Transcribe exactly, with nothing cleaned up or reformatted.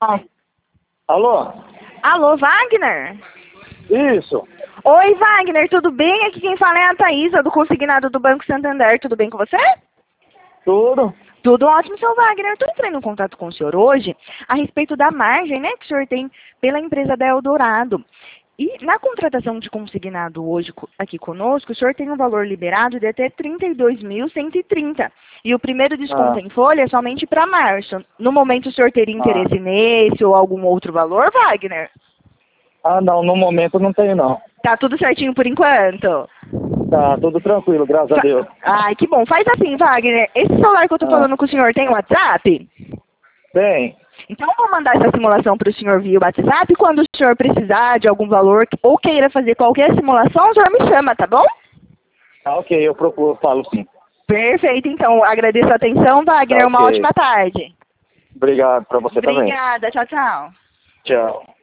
Alô? Alô, Wagner? Isso. Oi, Wagner, tudo bem? Aqui quem fala é a Thaísa, do Consignado do Banco Santander. Tudo bem com você? Tudo? Tudo ótimo, seu Wagner. Estou entrando em contato com o senhor hoje a respeito da margem, né, que o senhor tem pela empresa da Eldorado. E na contratação de consignado hoje co- aqui conosco, o senhor tem um valor liberado de até trinta e dois mil cento e trinta. E o primeiro desconto Ah. em folha é somente para março. No momento, o senhor teria interesse nesse ou algum outro valor, Wagner? Ah, não, no momento não tenho, não. Tá tudo certinho por enquanto? Tá tudo tranquilo, graças a Fa- Deus. Ai, que bom. Faz assim, Wagner. Esse celular que eu tô Ah. falando com o senhor tem WhatsApp? Tem. Então, eu vou mandar essa simulação para o senhor via WhatsApp. Quando o senhor precisar de algum valor ou queira fazer qualquer simulação, o senhor me chama, tá bom? Ah, ok, eu procuro, falo sim. Perfeito, então. Agradeço a atenção, Wagner. Tá Uma ok. ótima tarde. Obrigado pra você também. Obrigada. Tchau, tchau. Tchau.